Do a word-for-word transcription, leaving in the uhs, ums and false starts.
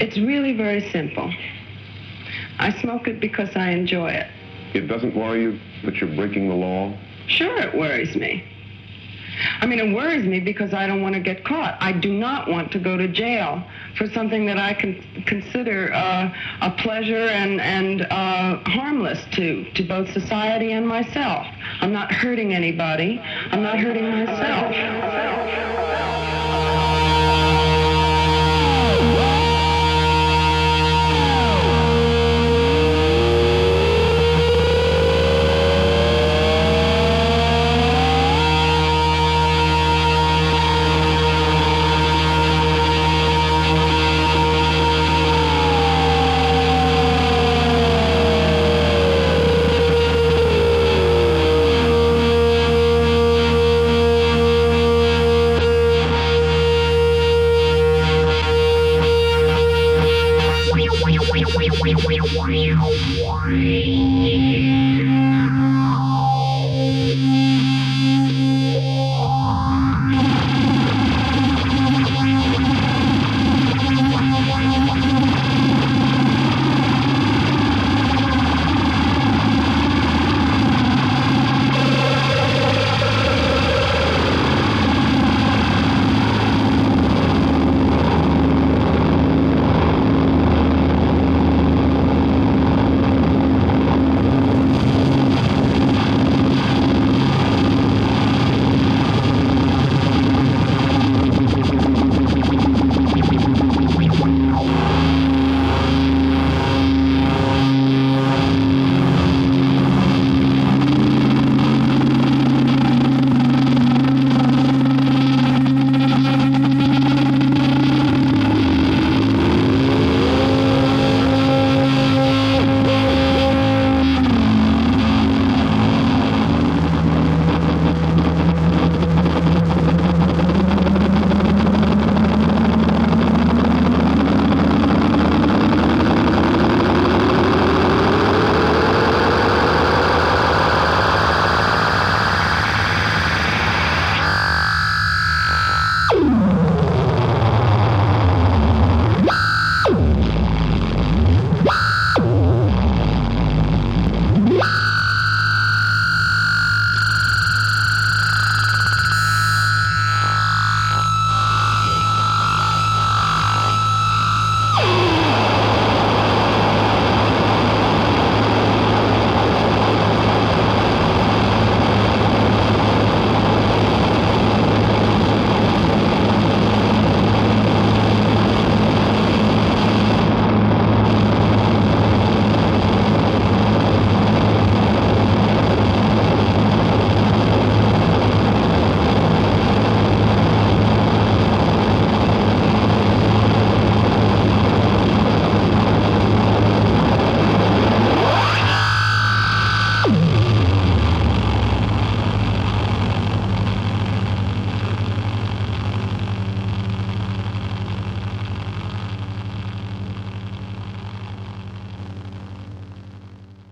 It's really very simple. I smoke it because I enjoy it. It doesn't worry you that you're breaking the law? Sure, it worries me. I mean, it worries me because I don't want to get caught. I do not want to go to jail for something that I can consider uh, a pleasure and, and uh, harmless to, to both society and myself. I'm not hurting anybody. I'm not hurting myself. Wow.